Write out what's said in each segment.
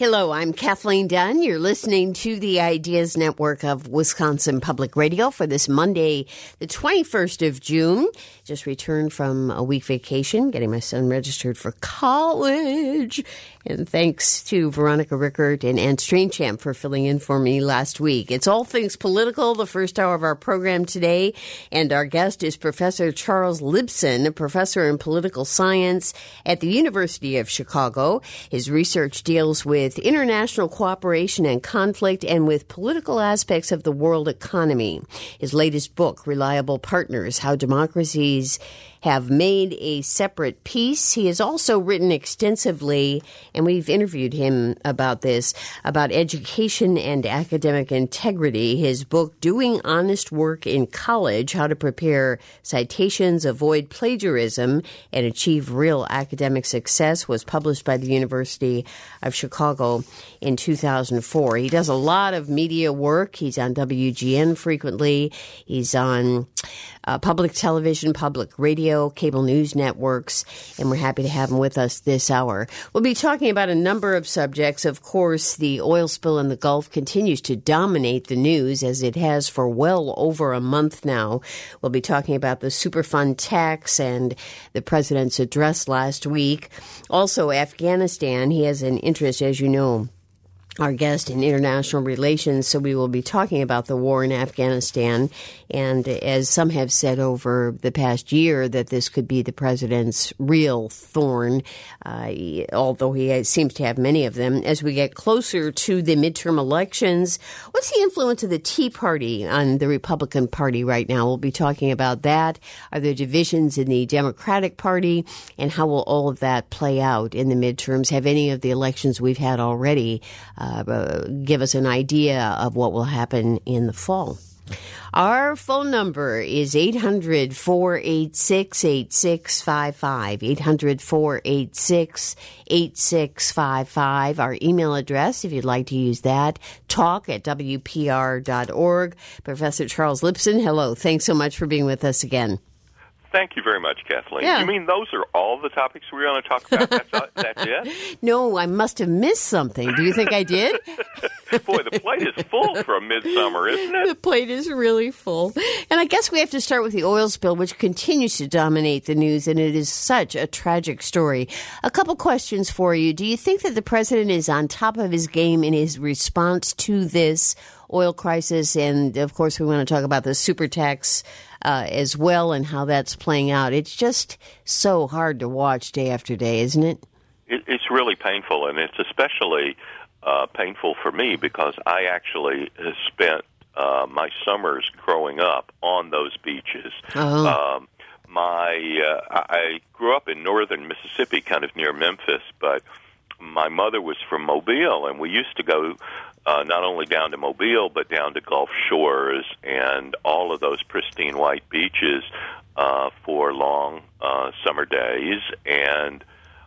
Hello, I'm Kathleen Dunn. You're listening to the Ideas Network of Wisconsin Public Radio for this Monday, the 21st of June. Just returned from a week vacation, getting my son registered for college. And thanks to Veronica Rickert and Ann Strainchamp for filling in for me last week. It's all things political, the first hour of our program today. And our guest is Professor Charles Lipson, a professor in political science at the University of Chicago. His research deals with international cooperation and conflict and with political aspects of the world economy. His latest book, Reliable Partners, How Democracies Have Made a Separate Peace. He has also written extensively, and we've interviewed him about this, about education and academic integrity. His book, Doing Honest Work in College, How to Prepare Citations, Avoid Plagiarism, and Achieve Real Academic Success, was published by the University of Chicago in 2004. He does a lot of media work. He's on WGN frequently. He's on public television, public radio, cable news networks, and we're happy to have him with us this hour. We'll be talking about a number of subjects. Of course, the oil spill in the Gulf continues to dominate the news, as it has for well over a month now. We'll be talking about the Superfund tax and the president's address last week. Also, Afghanistan. He has an interest, as you know, our guest in international relations, so we will be talking about the war in Afghanistan. And as some have said over the past year, that this could be the president's real thorn, although he seems to have many of them. As we get closer to the midterm elections, what's the influence of the Tea Party on the Republican Party right now? We'll be talking about that. Are there divisions in the Democratic Party? And how will all of that play out in the midterms? Have any of the elections we've had already give us an idea of what will happen in the fall? Our phone number is 800-486-8655, 800-486-8655. Our email address, if you'd like to use that, talk@wpr.org. Professor Charles Lipson, hello. Thanks so much for being with us again. Thank you very much, Kathleen. Yeah. You mean those are all the topics we're going to talk about? That's it? No, I must have missed something. Do you think I did? Boy, the plate is full for a midsummer, isn't it? The plate is really full. And I guess we have to start with the oil spill, which continues to dominate the news, and it is such a tragic story. A couple questions for you. Do you think that the president is on top of his game in his response to this oil crisis? And, of course, we want to talk about the super tax as well and how that's playing out. It's just so hard to watch day after day, isn't it? It's really painful, and it's especially painful for me because I actually spent my summers growing up on those beaches. Oh. I grew up in northern Mississippi, kind of near Memphis, but my mother was from Mobile, and we used to go not only down to Mobile, but down to Gulf Shores and all of those pristine white beaches for long summer days. And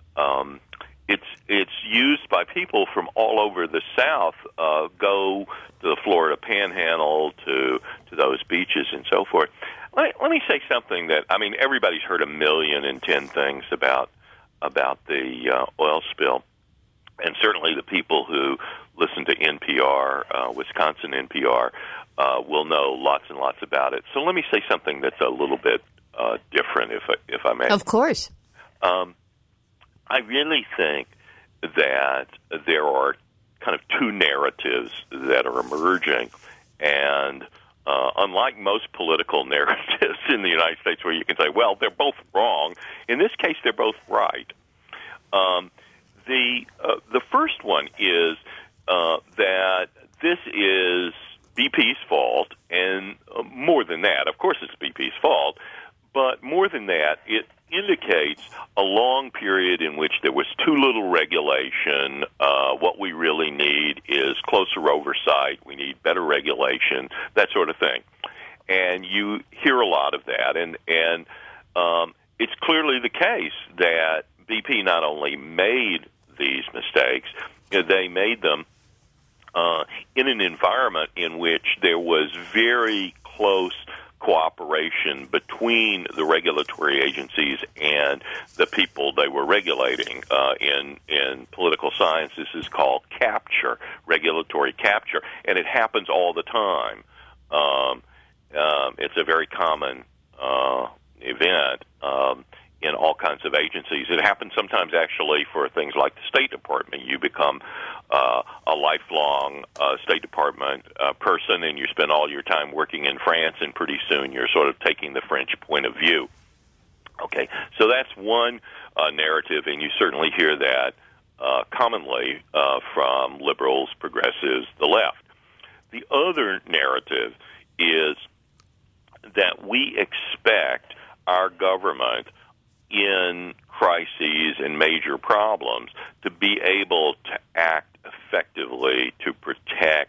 it's used by people from all over the South, go to the Florida Panhandle, to those beaches and so forth. Let me say something that, I mean, everybody's heard 1,000,010 things about the oil spill. And certainly the people who listen to NPR, Wisconsin NPR, will know lots and lots about it. So let me say something that's a little bit different, if I may. Of course. I really think that there are kind of two narratives that are emerging, and unlike most political narratives in the United States where you can say, well, they're both wrong, in this case they're both right. The first one is that this is BP's fault, and more than that, of course it's BP's fault, but more than that, it indicates a long period in which there was too little regulation. What we really need is closer oversight. We need better regulation, that sort of thing. And you hear a lot of that, and it's clearly the case that BP not only made these mistakes, they made them in an environment in which there was very close cooperation between the regulatory agencies and the people they were regulating. In political science, this is called capture, regulatory capture, and it happens all the time. It's a very common event in all kinds of agencies. It happens sometimes actually for things like the State Department. You become a lifelong State Department person, and you spend all your time working in France, and pretty soon you're sort of taking the French point of view. Okay, so that's one narrative, and you certainly hear that commonly from liberals, progressives, the left. The other narrative is that we expect our government in crises and major problems to be able to act effectively to protect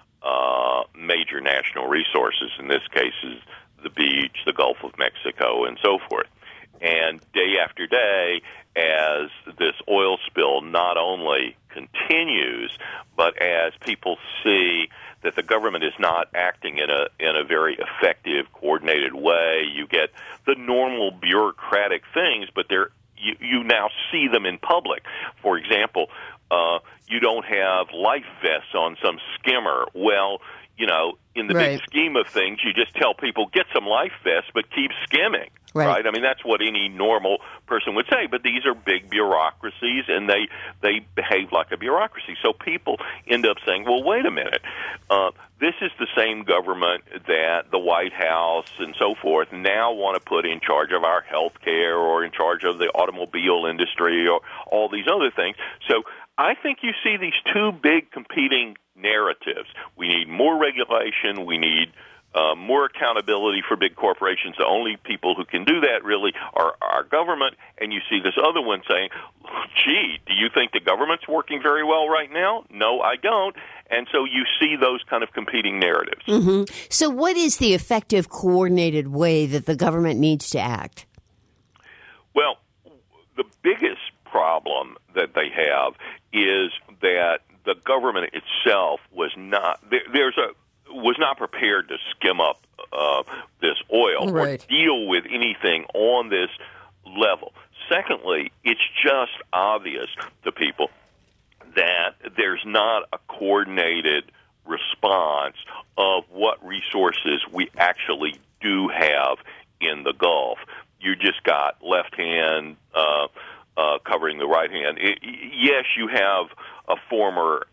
major national resources, in this case is the beach, the Gulf of Mexico, and so forth. And day after day, as this oil spill not only continues, but as people see that the government is not acting in a very effective, coordinated way, you get the normal bureaucratic things, but you now see them in public. For example, you don't have life vests on some skimmer. Well, you know, in the big scheme of things, you just tell people, get some life vests, but keep skimming. Right? I mean, that's what any normal person would say, but these are big bureaucracies, and they behave like a bureaucracy. So people end up saying, well, wait a minute, this is the same government that the White House and so forth now want to put in charge of our health care or in charge of the automobile industry or all these other things. So I think you see these two big competing narratives. We need more regulation. We need more accountability for big corporations. The only people who can do that really are our government. And you see this other one saying, gee, do you think the government's working very well right now? No, I don't. And so you see those kind of competing narratives. Mm-hmm. So what is the effective, coordinated way that the government needs to act? Well, the biggest problem that they have is that the government itself was not was not prepared to skim up this oil or deal with anything on this level. Secondly, it's just obvious to people that there's not a coordinated response of what resources we actually do have in the Gulf. You just got left hand covering the right hand. Yes, you have a former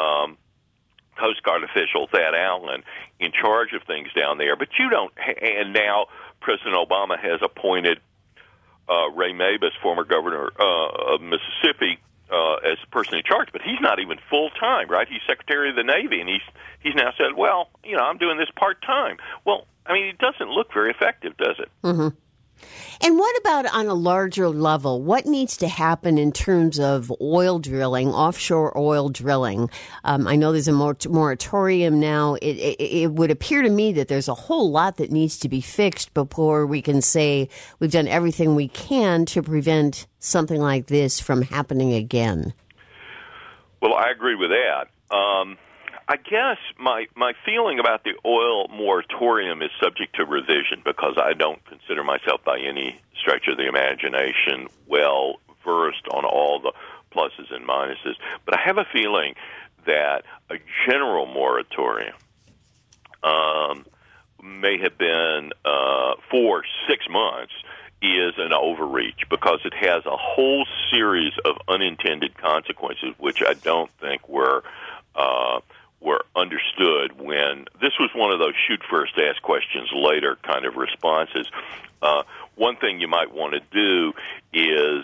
Coast Guard official, Thad Allen, in charge of things down there, but you don't. And now President Obama has appointed Ray Mabus, former governor of Mississippi, as the person in charge, but he's not even full time, right? He's Secretary of the Navy, and he's now said, well, you know, I'm doing this part time. Well, I mean, it doesn't look very effective, does it? Mm-hmm. And what about on a larger level? What needs to happen in terms of oil drilling, offshore oil drilling? I know there's a moratorium now. It would appear to me that there's a whole lot that needs to be fixed before we can say we've done everything we can to prevent something like this from happening again. Well, I agree with that. I guess my feeling about the oil moratorium is subject to revision because I don't consider myself by any stretch of the imagination well versed on all the pluses and minuses. But I have a feeling that a general moratorium may have been for 6 months is an overreach because it has a whole series of unintended consequences, which I don't think were understood when this was one of those shoot first, ask questions later kind of responses. One thing you might want to do is,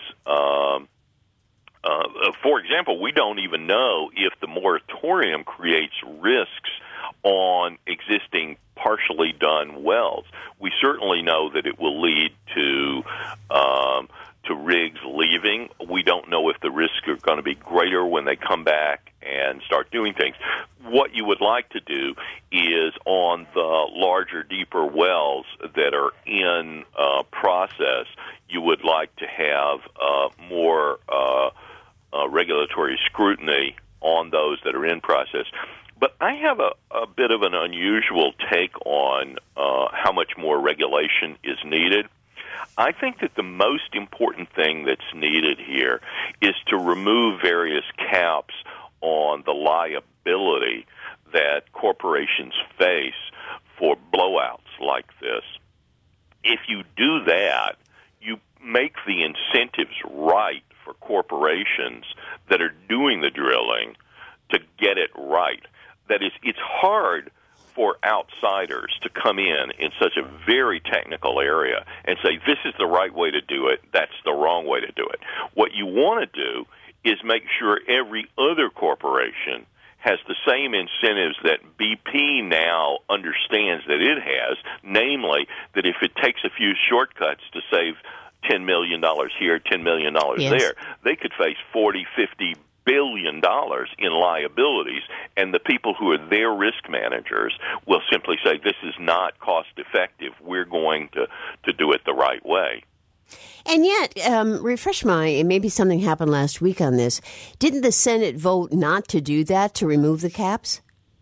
for example, we don't even know if the moratorium creates risks on existing partially done wells. We certainly know that it will lead to rigs leaving. We don't know if the risks are going to be greater when they come back and start doing things. What you would like to do is on the larger, deeper wells that are in process, you would like to have more regulatory scrutiny on those that are in process. But I have a bit of an unusual take on how much more regulation is needed. I think that the most important thing that's needed here is to remove various caps on the liability that corporations face for blowouts like this. If you do that, you make the incentives right for corporations that are doing the drilling to get it right. That is, it's hard for outsiders to come in such a very technical area and say, this is the right way to do it, that's the wrong way to do it. What you want to do is make sure every other corporation has the same incentives that BP now understands that it has, namely that if it takes a few shortcuts to save $10 million here, $10 million there, they could face $40, $50 billion in liabilities, and the people who are their risk managers will simply say, this is not cost effective, we're going to do it the right way. And yet, refresh my, maybe something happened last week on this. Didn't the Senate vote not to do that, to remove the caps?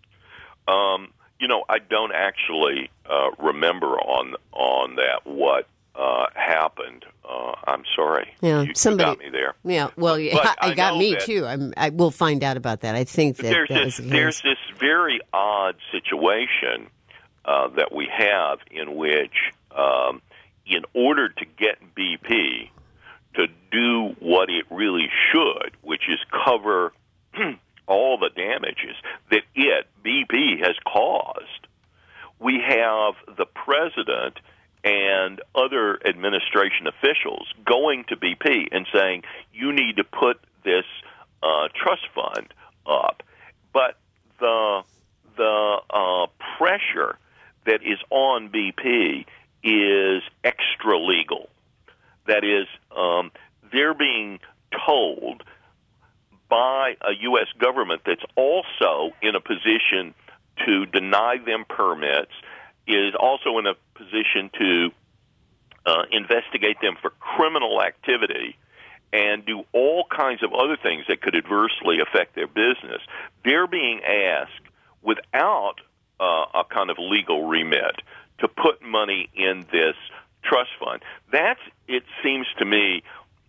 I don't actually remember on that what happened. I'm sorry. Yeah, you somebody got me there. Yeah, well, I got me too. I will find out about that. I think that there's this very odd situation that we have in which, in order to get BP to do what it really should, which is cover all the damages that BP has caused, we have the president and other administration officials going to BP and saying, you need to put this trust fund up. But the pressure that is on BP is extra legal. That is, they're being told by a U.S. government that's also in a position to deny them permits, is also in a position to investigate them for criminal activity and do all kinds of other things that could adversely affect their business. They're being asked, without a kind of legal remit, to put money in this trust fund. That's, it seems to me,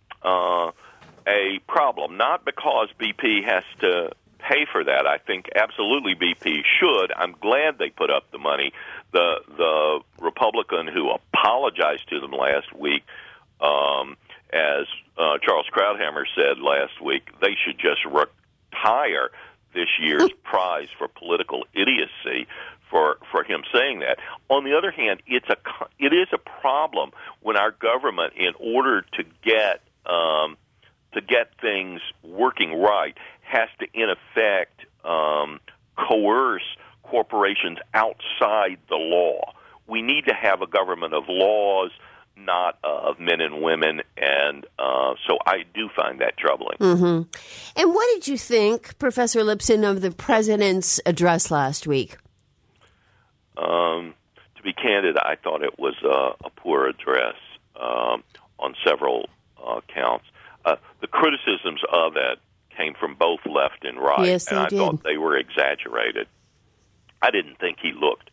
a problem, not because BP has to pay for that. I think absolutely BP should. I'm glad they put up the money. The Republican who apologized to them last week, as Charles Krauthammer said last week, they should just retire this year's prize for political idiocy for him saying that. On the other hand, it is a problem when our government, in order to get things working right, has to, in effect, coerce corporations outside the law. We need to have a government of laws, not of men and women, and so I do find that troubling. Mm-hmm. And what did you think, Professor Lipson, of the president's address last week? To be candid, I thought it was a poor address on several counts. The criticisms of it came from both left and right, yes, and I thought they were exaggerated. I didn't think he looked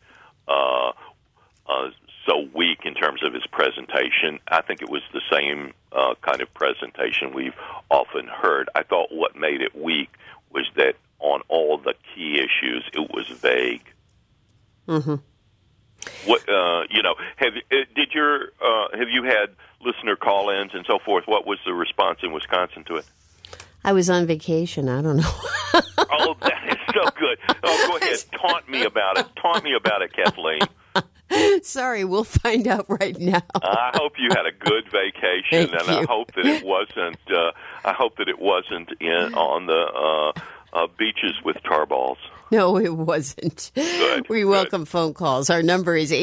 so weak in terms of his presentation. I think it was the same kind of presentation we've often heard. I thought what made it weak was that on all the key issues, it was vague. Mm-hmm. What have you had listener call-ins and so forth? What was the response in Wisconsin to it? I was on vacation. I don't know. Oh, that is so good. Oh, go ahead. Taunt me about it, Kathleen. Sorry, we'll find out right now. I hope you had a good vacation, Thank and you. I hope that it wasn't. On the beaches with tar balls. No, it wasn't. Good, We welcome phone calls. Our number is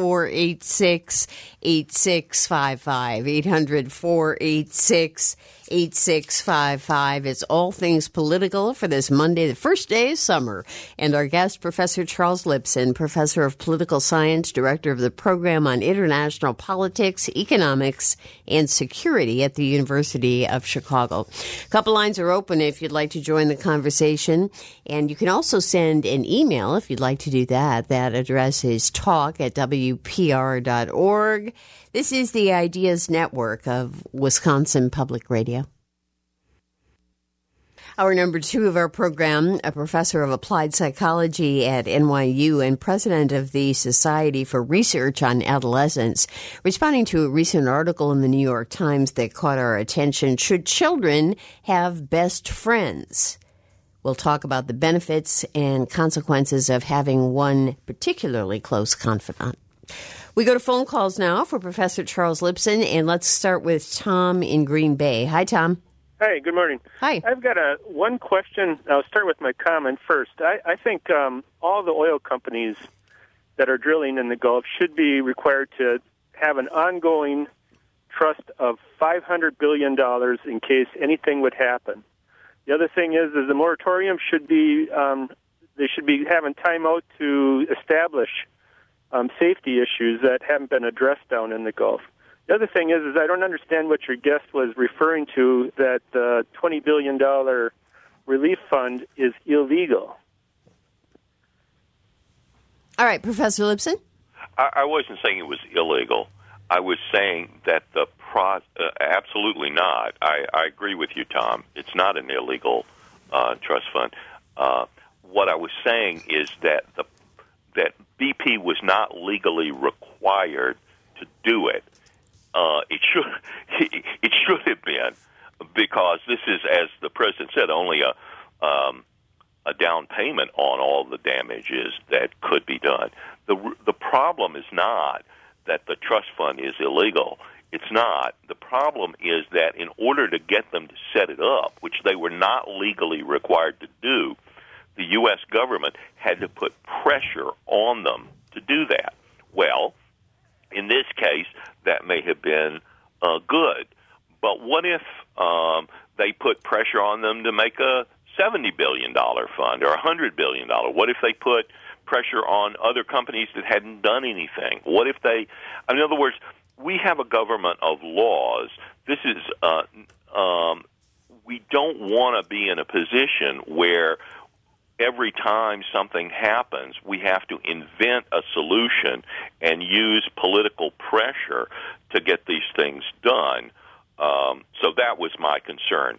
800-486-8655. 8655. It's all things political for this Monday, the first day of summer. And our guest, Professor Charles Lipson, Professor of Political Science, Director of the Program on International Politics, Economics, and Security at the University of Chicago. A couple lines are open if you'd like to join the conversation. And you can also send an email if you'd like to do that. That address is talk@wpr.org. This is the Ideas Network of Wisconsin Public Radio. Hour number 2 of our program, a professor of applied psychology at NYU and president of the Society for Research on Adolescence, responding to a recent article in the New York Times that caught our attention. Should children have best friends? We'll talk about the benefits and consequences of having one particularly close confidant. We go to phone calls now for Professor Charles Lipson, and let's start with Tom in Green Bay. Hi, Tom. Hi, good morning. Hi. I've got one question. I'll start with my comment first. I think all the oil companies that are drilling in the Gulf should be required to have an ongoing trust of $500 billion in case anything would happen. The other thing is the moratorium should be, they should be having time out to establish safety issues that haven't been addressed down in the Gulf. The other thing is I don't understand what your guest was referring to, that the $20 billion relief fund is illegal. All right, Professor Lipson? I wasn't saying it was illegal. I was saying that absolutely not. I agree with you, Tom. It's not an illegal trust fund. What I was saying is that that BP was not legally required to do it. It should have been, because this is, as the president said, only a down payment on all the damages that could be done. The problem is not that the trust fund is illegal. It's not. The problem is that in order to get them to set it up, which they were not legally required to do, the U.S. government had to put pressure on them to do that. Well, in this case, that may have been good. But what if they put pressure on them to make a $70 billion fund or $100 billion? What if they put pressure on other companies that hadn't done anything? What if they, in other words, we have a government of laws. This is, we don't want to be in a position where every time something happens, we have to invent a solution and use political pressure to get these things done. So that was my concern.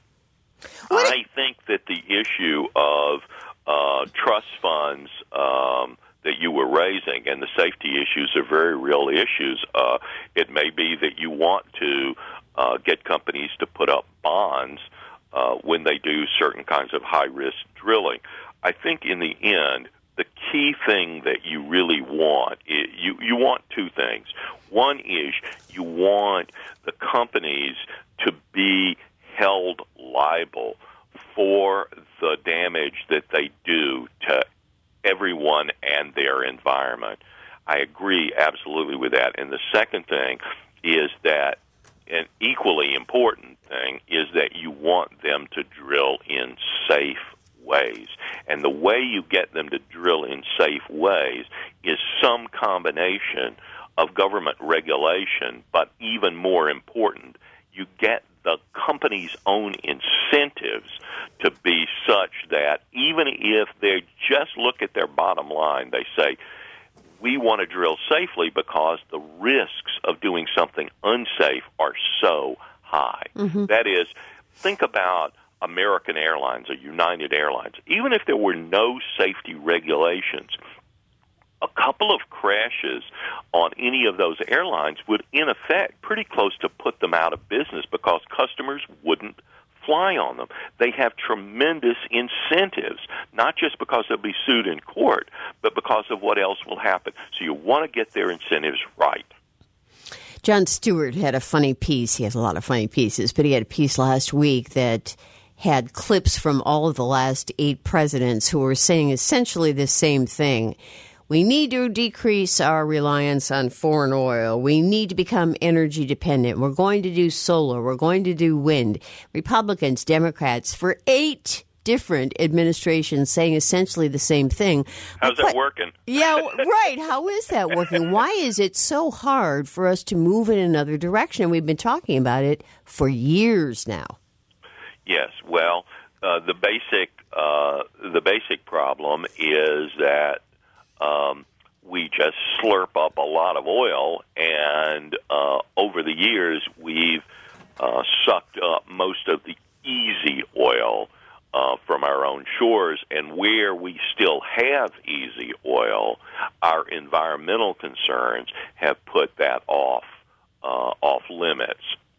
I think that the issue of trust funds that you were raising and the safety issues are very real issues. It may be that you want to get companies to put up bonds when they do certain kinds of high-risk drilling. I think in the end, the key thing that you really want, you want two things. One is you want the companies to be held liable for the damage that they do to everyone and their environment. I agree absolutely with that. And the second thing is that an equally important thing is that you want them to drill in safe ways. And the way you get them to drill in safe ways is some combination of government regulation, but even more important, you get the company's own incentives to be such that even if they just look at their bottom line, they say, we want to drill safely because the risks of doing something unsafe are so high. Mm-hmm. That is, think about American Airlines or United Airlines. Even if there were no safety regulations, a couple of crashes on any of those airlines would, in effect, pretty close to put them out of business because customers wouldn't fly on them. They have tremendous incentives, not just because they'll be sued in court, but because of what else will happen. So you want to get their incentives right. Jon Stewart had a funny piece. He has a lot of funny pieces, but he had a piece last week that had clips from all of the last 8 presidents who were saying essentially the same thing. we need to decrease our reliance on foreign oil. We need to become energy dependent. We're going to do solar. We're going to do wind. Republicans, Democrats, for 8 different administrations saying essentially the same thing. How's that working? Yeah, right. How is that working? Why is it so hard for us to move in another direction? We've been talking about it for years now. Yes. Well, the basic problem is that we just slurp up a lot of oil, and over the years we've sucked up most of the easy oil from our own shores, and where we still have easy oil, our environmental concerns have put that off limits.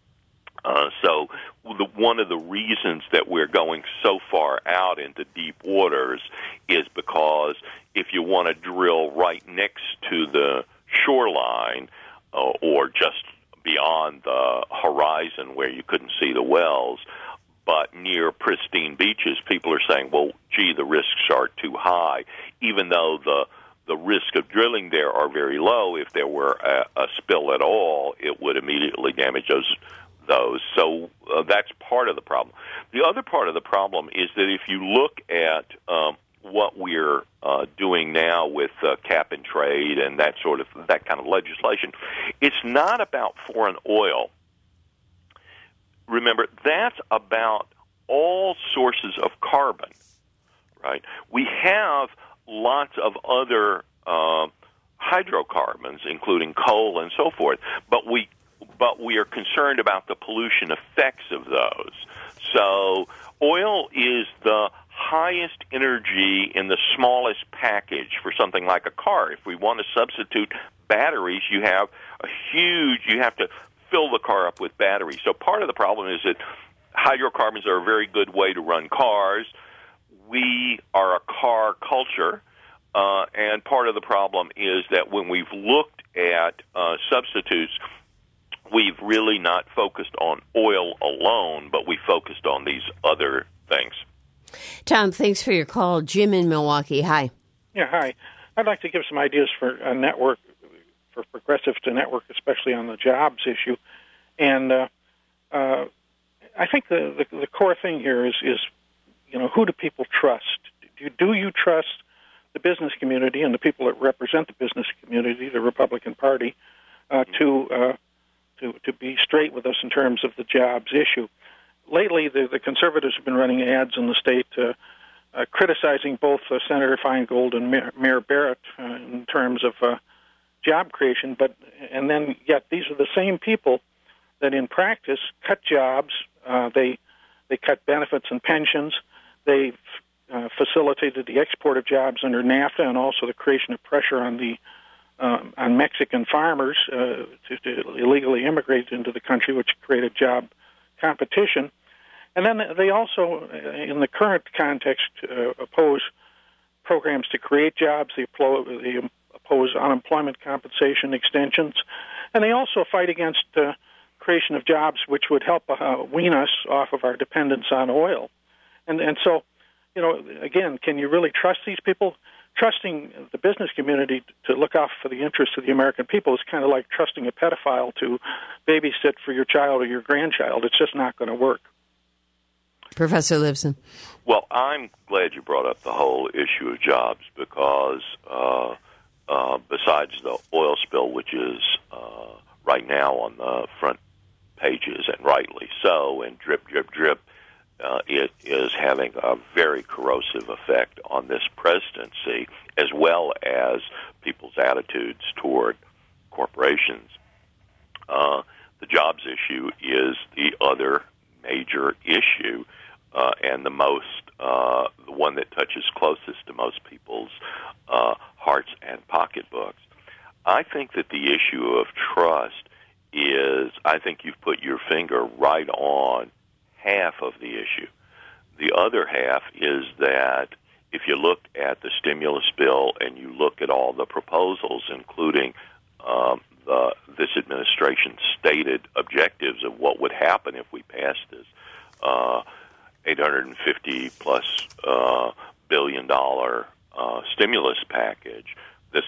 So one of the reasons that we're going so far out into deep waters is because if you want to drill right next to the shoreline or just beyond the horizon where you couldn't see the wells, but near pristine beaches, people are saying, well, gee, the risks are too high, even though the risk of drilling there are very low. If there were a spill at all, it would immediately damage those. So that's part of the problem. The other part of the problem is that if you look at what we're doing now with cap and trade and that kind of legislation, it's not about foreign oil. Remember, that's about all sources of carbon, right? We have lots of other hydrocarbons, including coal and so forth, but we are concerned about the pollution effects of those. So oil is the highest energy in the smallest package for something like a car. If we want to substitute batteries, you have to fill the car up with batteries. So part of the problem is that hydrocarbons are a very good way to run cars. We are a car culture, and part of the problem is that when we've looked at substitutes, we've really not focused on oil alone, but we focused on these other things. Tom, thanks for your call. Jim in Milwaukee, hi. Yeah, hi. I'd like to give some ideas for a network, for progressives to network, especially on the jobs issue. And I think the core thing here is who do people trust? Do you trust the business community and the people that represent the business community, the Republican Party, to be straight with us in terms of the jobs issue? Lately, the conservatives have been running ads in the state criticizing both Senator Feingold and Mayor Barrett in terms of job creation, and then yet these are the same people that in practice cut jobs. They cut benefits and pensions. They facilitated the export of jobs under NAFTA, and also the creation of pressure on Mexican farmers to illegally immigrate into the country, which created job competition. And then they also, in the current context, oppose programs to create jobs. They oppose unemployment compensation extensions, and they also fight against creation of jobs which would help wean us off of our dependence on oil. And so, again, can you really trust these people? Trusting the business community to look out for the interests of the American people is kind of like trusting a pedophile to babysit for your child or your grandchild. It's just not going to work. Professor Lifson. Well, I'm glad you brought up the whole issue of jobs because besides the oil spill, which is right now on the front pages, and rightly so, and drip, drip, drip, it is having a very corrosive effect on this presidency, as well as people's attitudes toward corporations. The jobs issue is the other major issue, and the one that touches closest to most people's hearts and pocketbooks. I think that the issue of trust is, I think you've put your finger right on half of the issue. The other half is that if you look at the stimulus bill and you look at all the proposals, including this administration's stated objectives of what would happen if we passed this $850+ billion stimulus package, the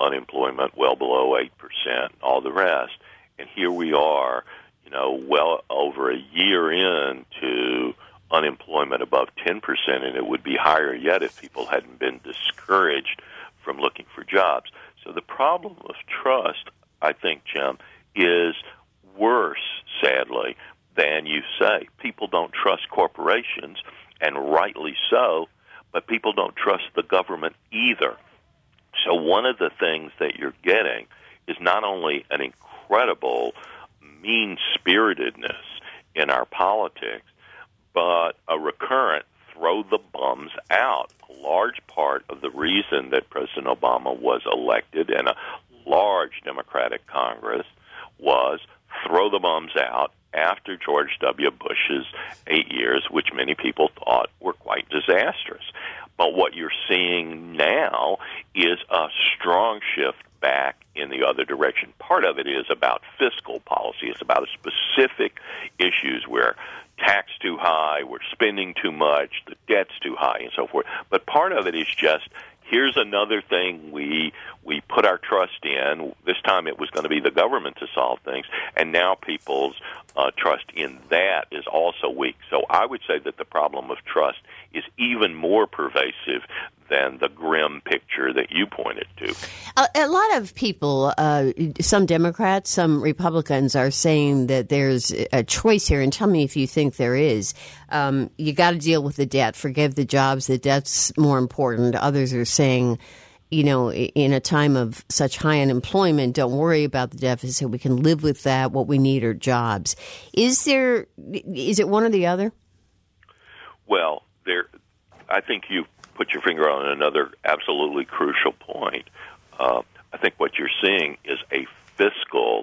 unemployment well below 8%, all the rest. And here we are, well over a year into unemployment above 10%, and it would be higher yet if people hadn't been discouraged from looking for jobs. So the problem of trust, I think, Jim, is worse, sadly, than you say. People don't trust corporations, and rightly so, but people don't trust the government either. So one of the things that you're getting is not only an incredible mean-spiritedness in our politics, but a recurrent throw the bums out. A large part of the reason that President Obama was elected and a large Democratic Congress was throw the bums out after George W. Bush's 8 years, which many people thought were quite disastrous. But what you're seeing now is a strong shift back in the other direction. Part of it is about fiscal policy. It's about specific issues where tax too high, we're spending too much, the debt's too high, and so forth. But part of it is just, here's another thing we put our trust in. This time it was going to be the government to solve things, and now people's trust in that is also weak. So I would say that the problem of trust is even more pervasive than the grim picture that you pointed to. A lot of people, some Democrats, some Republicans, are saying that there's a choice here, and tell me if you think there is. You got to deal with the debt, forgive the jobs, the debt's more important. Others are saying, in a time of such high unemployment, don't worry about the deficit. We can live with that. What we need are jobs. Is it one or the other? Well, I think you put your finger on another absolutely crucial point. I think what you're seeing is a fiscal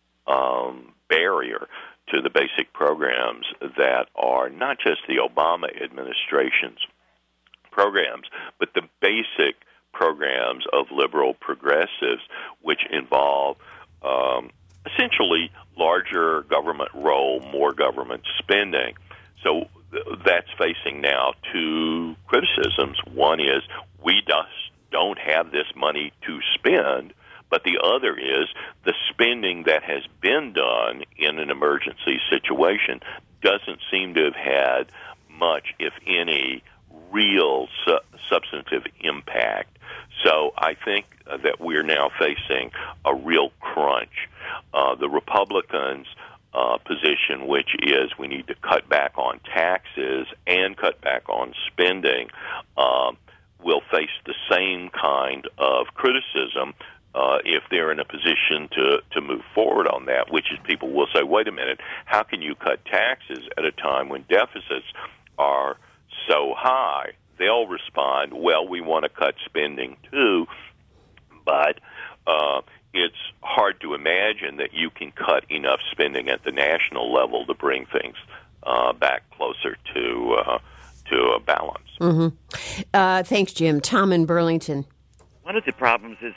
barrier to the basic programs that are not just the Obama administration's programs, but the basic programs of liberal progressives, which involve essentially larger government role, more government spending. So that's facing now two criticisms. One is we just don't have this money to spend, but the other is the spending that has been done in an emergency situation doesn't seem to have had much, if any, real substantive impact. So I think that we're now facing a real crunch. The Republicans' position, which is we need to cut back on taxes and cut back on spending, will face the same kind of criticism if they're in a position to move forward on that, which is people will say, wait a minute, how can you cut taxes at a time when deficits are so high? They'll respond, well, we want to cut spending too, but it's hard to imagine that you can cut enough spending at the national level to bring things back closer to a balance. Mm-hmm. Thanks, Jim. Tom in Burlington. One of the problems is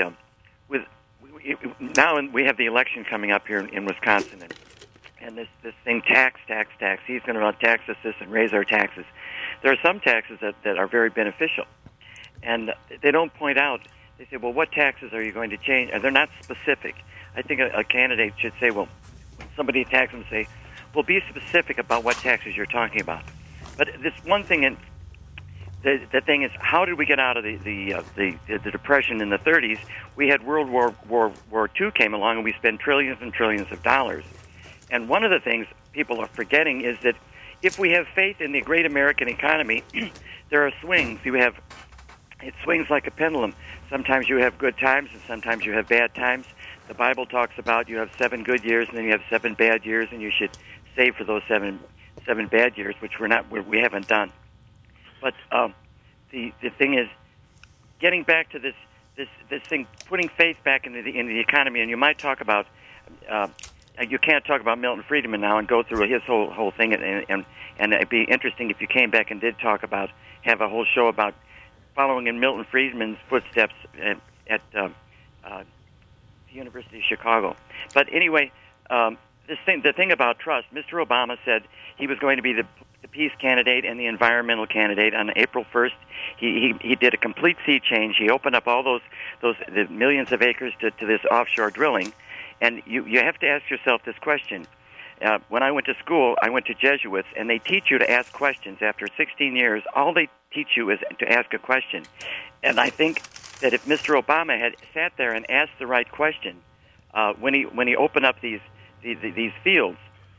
now we have the election coming up here in Wisconsin, and this thing tax. He's going to tax us this and raise our taxes. There are some taxes that are very beneficial, and they don't point out. They say, well, what taxes are you going to change? And they're not specific. I think a candidate should say, well, when somebody attacks them, say, well, be specific about what taxes you're talking about. But this one thing, and the thing is, how did we get out of the Depression in the 30s? We had World War II came along, and we spent trillions and trillions of dollars. And one of the things people are forgetting is that if we have faith in the great American economy, there are swings. It swings like a pendulum. Sometimes you have good times, and sometimes you have bad times. The Bible talks about you have 7 good years, and then you have 7 bad years, and you should save for those seven bad years, which we haven't done. But the thing is, getting back to this thing, putting faith back into the economy, and you might talk about. You can't talk about Milton Friedman now and go through his whole thing, and it'd be interesting if you came back and did have a whole show about following in Milton Friedman's footsteps at the University of Chicago. But anyway, the thing about trust, Mr. Obama said he was going to be the peace candidate and the environmental candidate. On April 1st, he did a complete sea change. He opened up all the millions of acres to this offshore drilling. And you have to ask yourself this question. When I went to school, I went to Jesuits, and they teach you to ask questions. After 16 years, all they teach you is to ask a question. And I think that if Mr. Obama had sat there and asked the right question when he opened up these fields,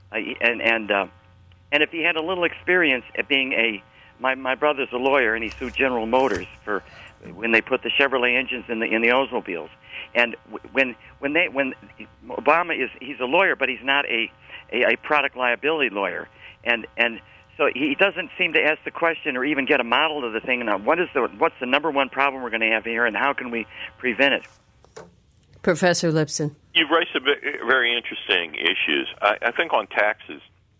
and if he had a little experience at being my brother's a lawyer, and he sued General Motors for when they put the Chevrolet engines in the Oldsmobiles. And when Obama he's a lawyer, but he's not a product liability lawyer, and so he doesn't seem to ask the question or even get a model of the thing. Now, what's the number one problem we're going to have here, and how can we prevent it? Professor Lipson, you've raised some very interesting issues. I think on taxes,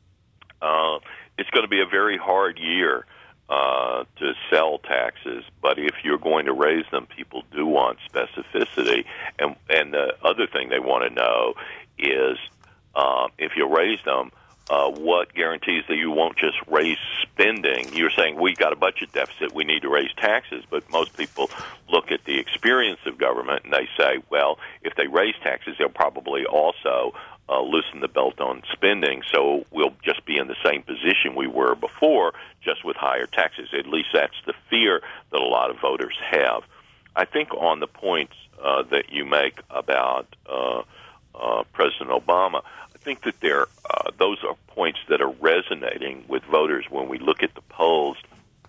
it's going to be a very hard year to sell taxes, but if you're going to raise them, people do want specificity. And the other thing they want to know is if you raise them, what guarantees that you won't just raise spending? You're saying we got a budget deficit, we need to raise taxes, but most people look at the experience of government and they say, well, if they raise taxes, they'll probably also loosen the belt on spending, so we'll just be in the same position we were before, just with higher taxes. At least that's the fear that a lot of voters have. I think on the points that you make about President Obama, I think that those are points that are resonating with voters when we look at the polls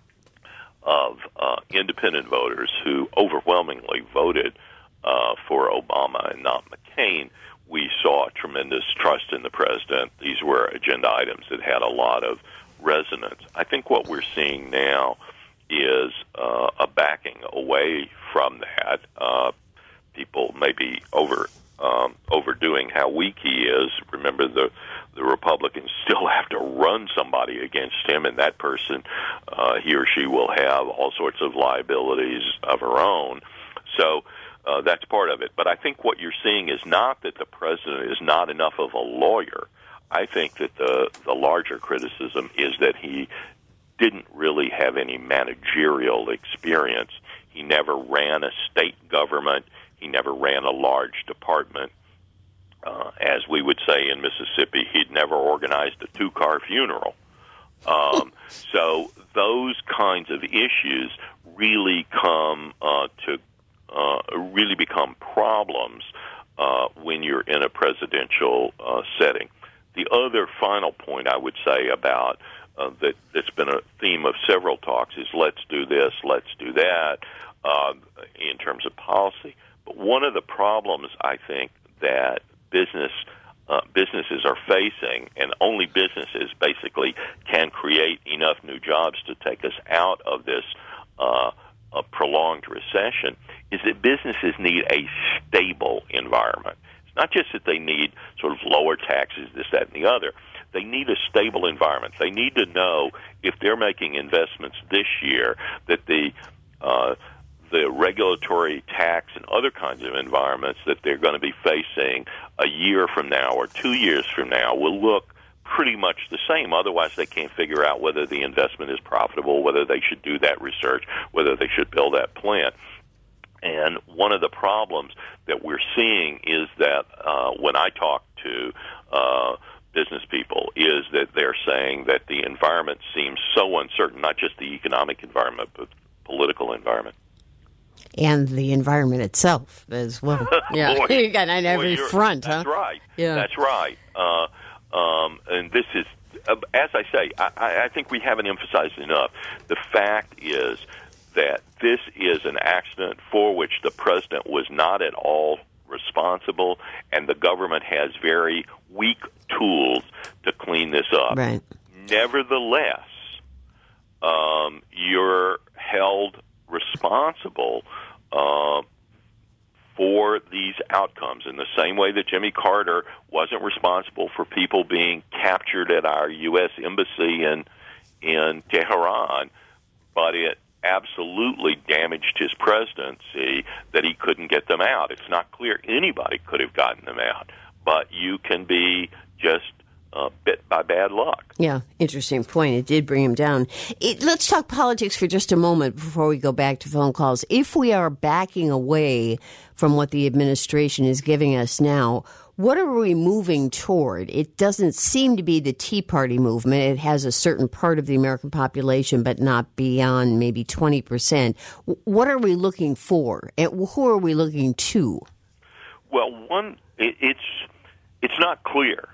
of independent voters who overwhelmingly voted for Obama and not McCain. We saw tremendous trust in the president. These were agenda items that had a lot of resonance. I think what we're seeing now is a backing away from that. People may be overdoing how weak he is. Remember, the Republicans still have to run somebody against him, and that person, he or she will have all sorts of liabilities of her own. So that's part of it. But I think what you're seeing is not that the president is not enough of a lawyer. I think that the larger criticism is that he didn't really have any managerial experience. He never ran a state government. He never ran a large department. As we would say in Mississippi, he'd never organized a two-car funeral. So those kinds of issues really really become problems when you're in a presidential setting. The other final point I would say about that's been a theme of several talks is let's do this, let's do that in terms of policy. But one of the problems I think that businesses are facing, and only businesses basically can create enough new jobs to take us out of this a prolonged recession, is that businesses need a stable environment. It's not just that they need sort of lower taxes, this, that, and the other. They need a stable environment. They need to know if they're making investments this year that the regulatory tax and other kinds of environments that they're going to be facing a year from now or 2 years from now will look pretty much the same. Otherwise, they can't figure out whether the investment is profitable, whether they should do that research, whether they should build that plant. And one of the problems that we're seeing is that when I talk to business people is that they're saying that the environment seems so uncertain, not just the economic environment, but political environment. And the environment itself as well. Yeah, Boy, you got on every front, huh? That's right. Yeah, that's right. And this is, as I say, I think we haven't emphasized enough. The fact is that this is an accident for which the president was not at all responsible, and the government has very weak tools to clean this up. Right. Nevertheless, you're held responsible for these outcomes in the same way that Jimmy Carter wasn't responsible for people being captured at our U.S. embassy in Tehran, but it absolutely damaged his presidency that he couldn't get them out. It's not clear anybody could have gotten them out, but you can be just bit by bad luck. Yeah, interesting point. It did bring him down. Let's talk politics for just a moment before we go back to phone calls. If we are backing away from what the administration is giving us now, what are we moving toward? It doesn't seem to be the Tea Party movement. It has a certain part of the American population, but not beyond maybe 20%. What are we looking for? And who are we looking to? Well, it's not clear.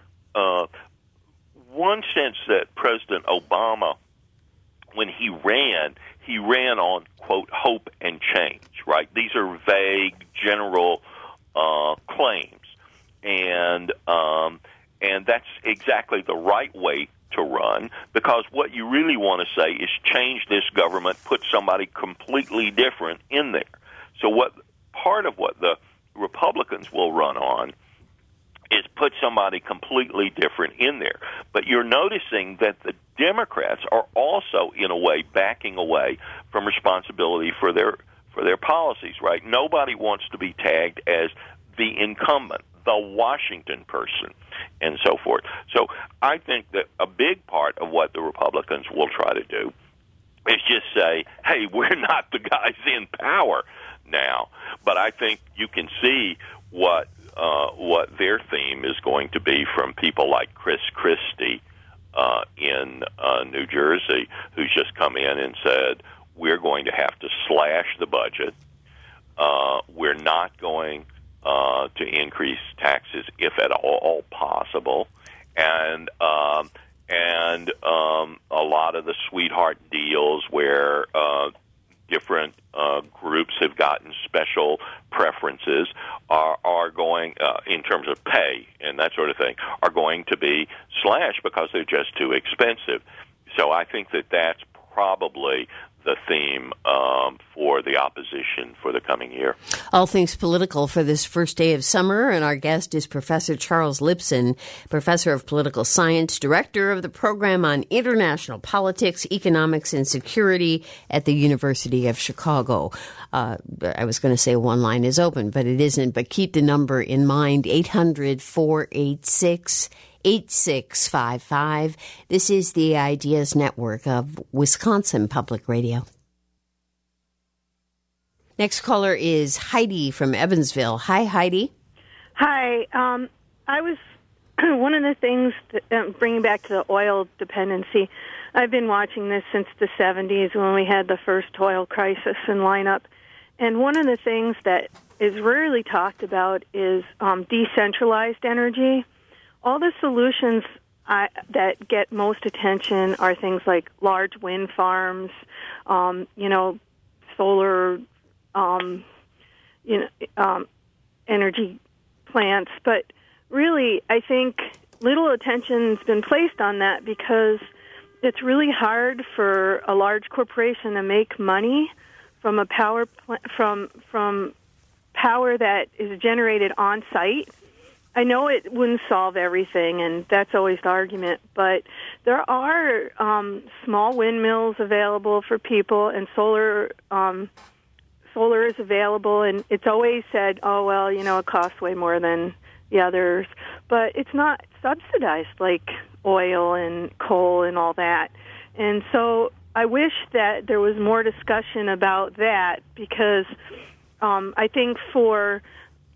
One sense that President Obama, when he ran on, quote, hope and change, right? These are vague, general claims. And that's exactly the right way to run, because what you really want to say is change this government, put somebody completely different in there. So part of what the Republicans will run on is put somebody completely different in there. But you're noticing that the Democrats are also, in a way, backing away from responsibility for their policies, right? Nobody wants to be tagged as the incumbent, the Washington person, and so forth. So I think that a big part of what the Republicans will try to do is just say, hey, we're not the guys in power now. But I think you can see what their theme is going to be from people like Chris Christie in New Jersey, who's just come in and said, we're going to have to slash the budget. We're not going to increase taxes if at all possible, and a lot of the sweetheart deals where different groups have gotten special preferences are going, in terms of pay and that sort of thing, are going to be slashed because they're just too expensive. So I think that that's probably the theme for the opposition for the coming year. All things political for this first day of summer, and our guest is Professor Charles Lipson, Professor of Political Science, Director of the Program on International Politics, Economics, and Security at the University of Chicago. I was going to say one line is open, but it isn't. But keep the number in mind, 800-486-8655. This is the Ideas Network of Wisconsin Public Radio. Next caller is Heidi from Evansville. Hi, Heidi. Hi. I was one of the things, bringing back to the oil dependency, I've been watching this since the 70s when we had the first oil crisis and lineup. And one of the things that is rarely talked about is decentralized energy. All the solutions that get most attention are things like large wind farms, solar, energy plants. But really, I think little attention's been placed on that because it's really hard for a large corporation to make money from a power from power that is generated on site. I know it wouldn't solve everything, and that's always the argument, but there are small windmills available for people, and solar is available, and it's always said, oh, well, it costs way more than the others, but it's not subsidized like oil and coal and all that. And so I wish that there was more discussion about that, because I think for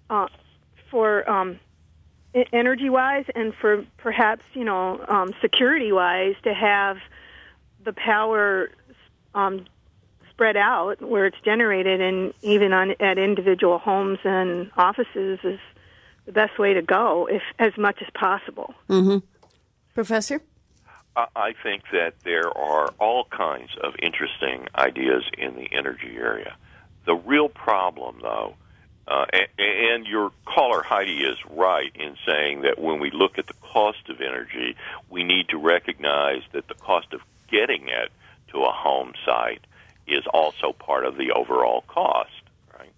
energy-wise and for perhaps, security-wise, to have the power spread out where it's generated and even at individual homes and offices is the best way to go, if as much as possible. Mm-hmm. Professor? I think that there are all kinds of interesting ideas in the energy area. The real problem, though, and your caller Heidi is right in saying that when we look at the cost of energy, we need to recognize that the cost of getting it to a home site is also part of the overall cost, right?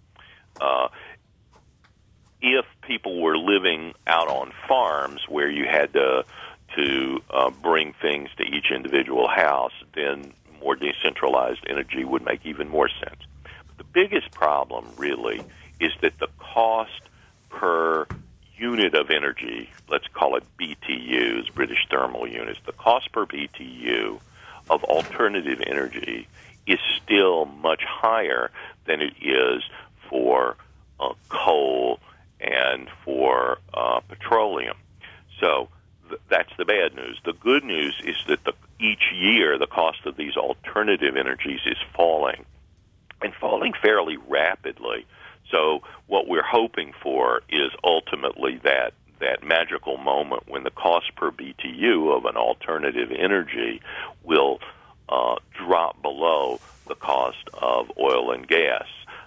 If people were living out on farms where you had to bring things to each individual house, then more decentralized energy would make even more sense. But the biggest problem, really, is that the cost per unit of energy, let's call it BTUs, British Thermal Units, the cost per BTU of alternative energy is still much higher than it is for coal and for petroleum. So that's the bad news. The good news is that each year the cost of these alternative energies is falling, and falling fairly rapidly. So what we're hoping for is ultimately that magical moment when the cost per BTU of an alternative energy will drop below the cost of oil and gas.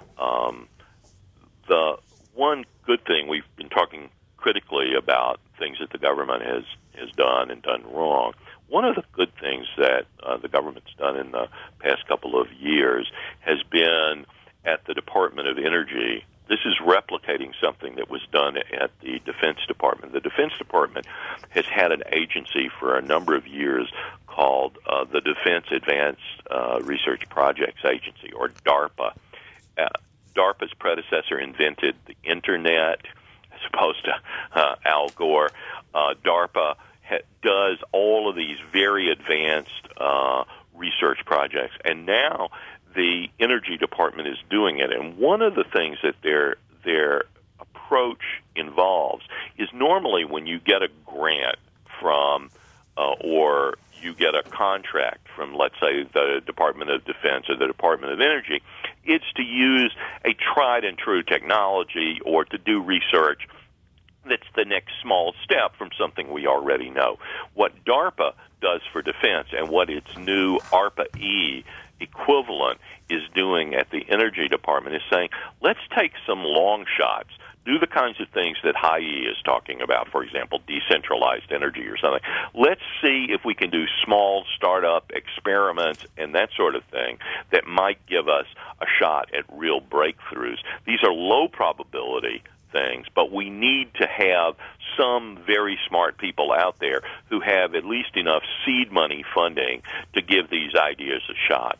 The one good thing, we've been talking critically about things that the government has done and done wrong. One of the good things that the government's done in the past couple of years has been at the Department of Energy. This is replicating something that was done at the Defense Department. The Defense Department has had an agency for a number of years called the Defense Advanced Research Projects Agency, or DARPA. DARPA's predecessor invented the Internet, as opposed to Al Gore. DARPA does all of these very advanced research projects, and now the Energy Department is doing it. And one of the things that their approach involves is normally when you get a grant from or you get a contract from, let's say, the Department of Defense or the Department of Energy, it's to use a tried-and-true technology or to do research that's the next small step from something we already know. What DARPA does for defense and what its new ARPA-E equivalent is doing at the Energy Department is saying, let's take some long shots, do the kinds of things that High-E is talking about, for example, decentralized energy or something. Let's see if we can do small startup experiments and that sort of thing that might give us a shot at real breakthroughs. These are low probability things, but we need to have some very smart people out there who have at least enough seed money funding to give these ideas a shot.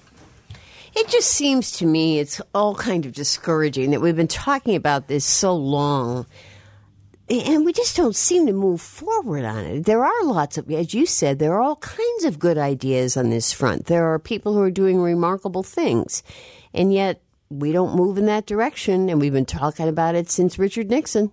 It just seems to me it's all kind of discouraging that we've been talking about this so long, and we just don't seem to move forward on it. There are lots of, as you said, there are all kinds of good ideas on this front. There are people who are doing remarkable things, and yet we don't move in that direction, and we've been talking about it since Richard Nixon.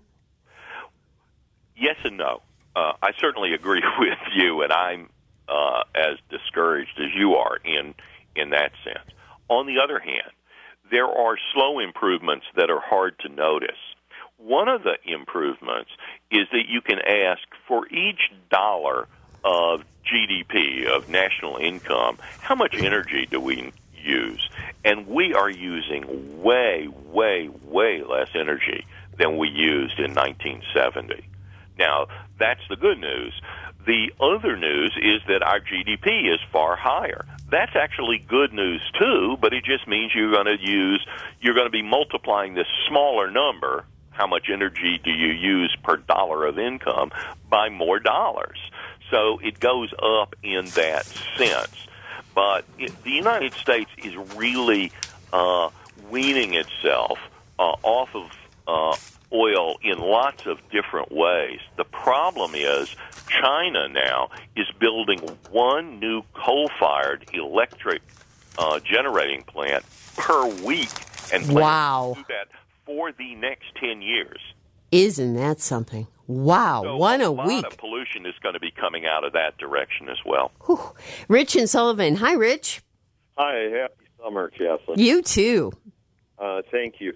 Yes and no. I certainly agree with you, and I'm as discouraged as you are in that sense. On the other hand, there are slow improvements that are hard to notice. One of the improvements is that you can ask for each dollar of GDP, of national income, how much energy do we use? And we are using way, way, way less energy than we used in 1970. Now, that's the good news. The other news is that our GDP is far higher. That's actually good news too, but it just means you're going to be multiplying this smaller number, how much energy do you use per dollar of income, by more dollars. So it goes up in that sense. But the United States is really weaning itself off of oil in lots of different ways. The problem is China now is building one new coal-fired electric generating plant per week, and plans to do that for the next 10 years. Isn't that something? Wow, so one a week. A lot of pollution is going to be coming out of that direction as well. Whew. Rich and Sullivan. Hi, Rich. Hi, happy summer, Kathleen. You too. Thank you.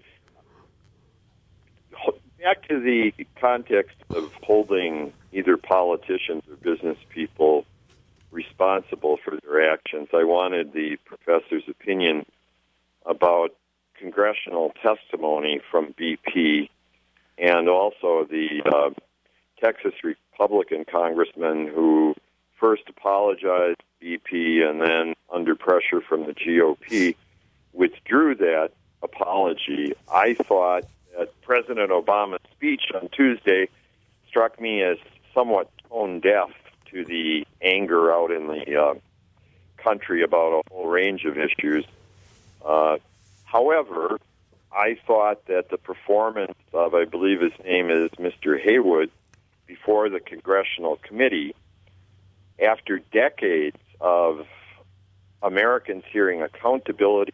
Back to the context of holding either politicians or business people responsible for their actions, I wanted the professor's opinion about congressional testimony from BP and also the Texas Republican congressman who first apologized to BP and then, under pressure from the GOP, withdrew that apology. I thought that President Obama's speech on Tuesday struck me as somewhat tone deaf to the anger out in the country about a whole range of issues. However, I thought that the performance of, I believe his name is Mr. Haywood, before the Congressional Committee, after decades of Americans hearing accountability,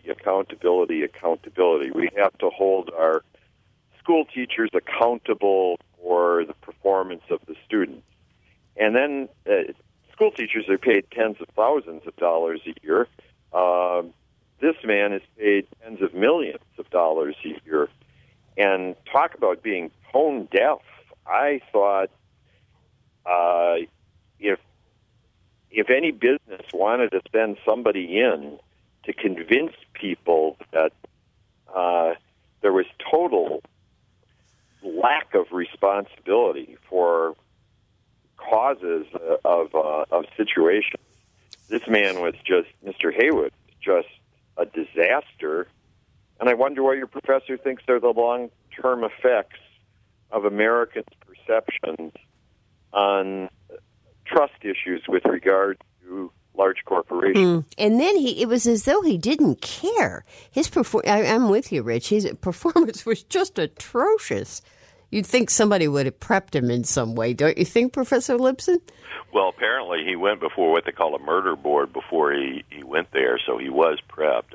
we have to hold our school teachers accountable for the performance of the students. And then school teachers are paid tens of thousands of dollars a year. This man is paid tens of millions of dollars a year. And talk about being tone deaf. I thought if any business wanted to send somebody in to convince people that there was total lack of responsibility for causes of situations, this man was just, Mr. Haywood, just a disaster. And I wonder what your professor thinks are the long-term effects of Americans' perceptions on trust issues with regard to large corporations. And then it was as though he didn't care. I'm with you, Rich. His performance was just atrocious. You'd think somebody would have prepped him in some way, don't you think, Professor Lipson? Well, apparently he went before what they call a murder board before he went there, so he was prepped.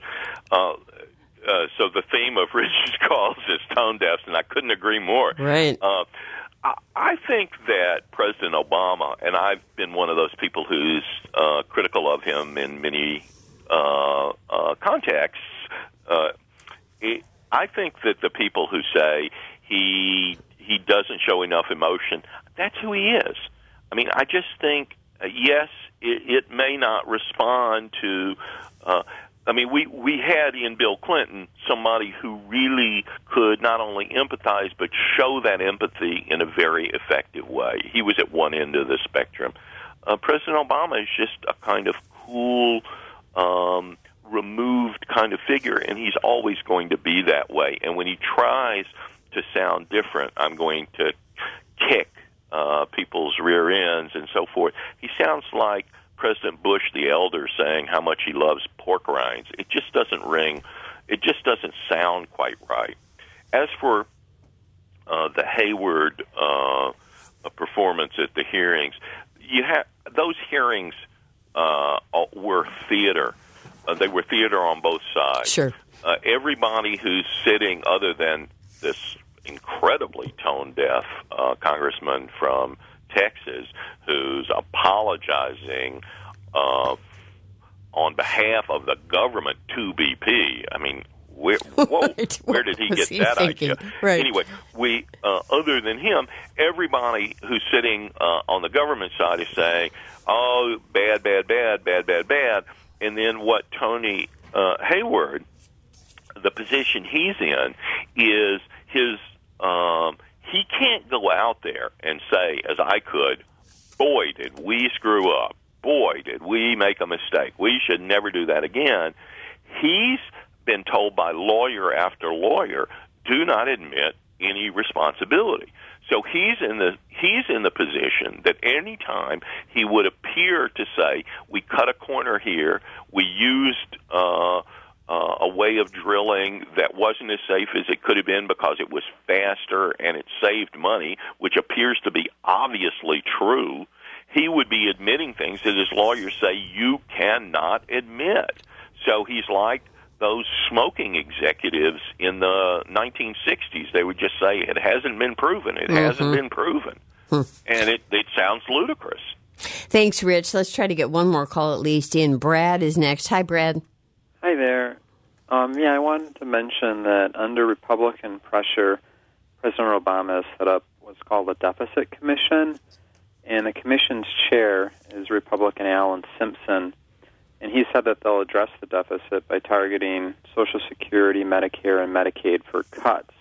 So the theme of Rich's calls is tone deaf, and I couldn't agree more. Right. I think that President Obama, and I've been one of those people who's critical of him in many contexts, I think that the people who say he doesn't show enough emotion, that's who he is. I mean, I just think, yes, it may not respond to... we had in Bill Clinton somebody who really could not only empathize but show that empathy in a very effective way. He was at one end of the spectrum. President Obama is just a kind of cool, removed kind of figure, and he's always going to be that way. And when he tries to sound different, I'm going to kick people's rear ends and so forth. He sounds like President Bush the elder saying how much he loves pork rinds. It just doesn't ring. It just doesn't sound quite right. As for the Hayward performance at the hearings, those hearings were theater. They were theater on both sides. Sure. Everybody who's sitting, other than this incredibly tone-deaf congressman from Texas, who's apologizing on behalf of the government to BP. I mean, where did he get that idea? Right. Anyway, other than him, everybody who's sitting on the government side is saying, "Oh, bad, bad, bad, bad, bad, bad." And then what Tony Hayward, the position he's in, is his. He can't go out there and say, as I could, boy, did we screw up. Boy, did we make a mistake. We should never do that again. He's been told by lawyer after lawyer, do not admit any responsibility. So he's in the position that any time he would appear to say, we cut a corner here, we used a way of drilling that wasn't as safe as it could have been because it was faster and it saved money, which appears to be obviously true, he would be admitting things that his lawyers say you cannot admit. So he's like those smoking executives in the 1960s. They would just say, it hasn't been proven. It hasn't been proven. And it sounds ludicrous. Thanks, Rich. Let's try to get one more call at least in. Brad is next. Hi, Brad. Hi there. I wanted to mention that under Republican pressure, President Obama has set up what's called a deficit commission, and the commission's chair is Republican Alan Simpson, and he said that they'll address the deficit by targeting Social Security, Medicare, and Medicaid for cuts.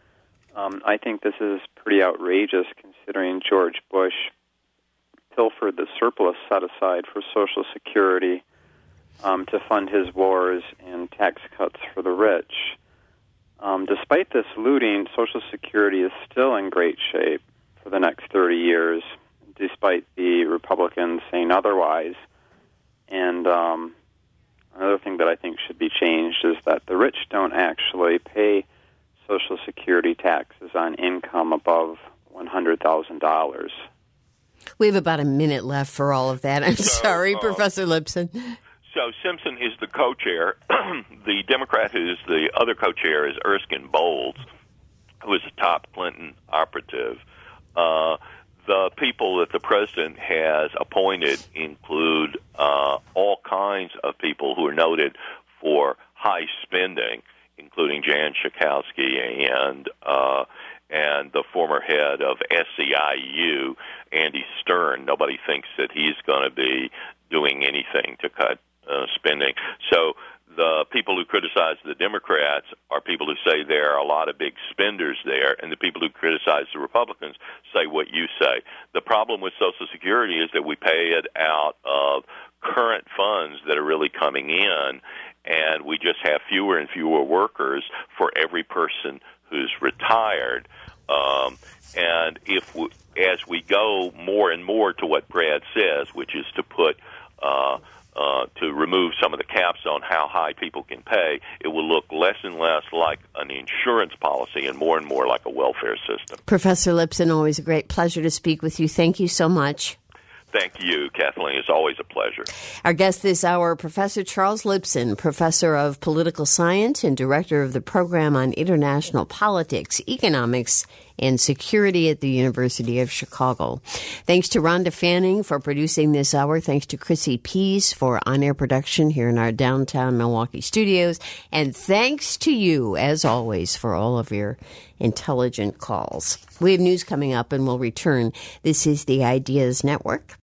I think this is pretty outrageous considering George Bush pilfered the surplus set aside for Social Security to fund his wars and tax cuts for the rich. Despite this looting, Social Security is still in great shape for the next 30 years, despite the Republicans saying otherwise. And another thing that I think should be changed is that the rich don't actually pay Social Security taxes on income above $100,000. We have about a minute left for all of that. I'm sorry, Professor Lipson. So Simpson is the co-chair. The Democrat who's the other co-chair is Erskine Bowles, who is a top Clinton operative. The people that the president has appointed include all kinds of people who are noted for high spending, including Jan Schakowsky and the former head of SEIU, Andy Stern. Nobody thinks that he's going to be doing anything to cut spending. So the people who criticize the Democrats are people who say there are a lot of big spenders there, and the people who criticize the Republicans say what you say. The problem with Social Security is that we pay it out of current funds that are really coming in, and we just have fewer and fewer workers for every person who's retired. And as we go more and more to what Brad says, which is to put to remove some of the caps on how high people can pay, it will look less and less like an insurance policy and more like a welfare system. Professor Lipson, always a great pleasure to speak with you. Thank you so much. Thank you, Kathleen. It's always a pleasure. Our guest this hour, Professor Charles Lipson, Professor of Political Science and Director of the Program on International Politics, Economics, and Security at the University of Chicago. Thanks to Rhonda Fanning for producing this hour. Thanks to Chrissy Pease for on-air production here in our downtown Milwaukee studios. And thanks to you, as always, for all of your intelligent calls. We have news coming up, and we'll return. This is the Ideas Network.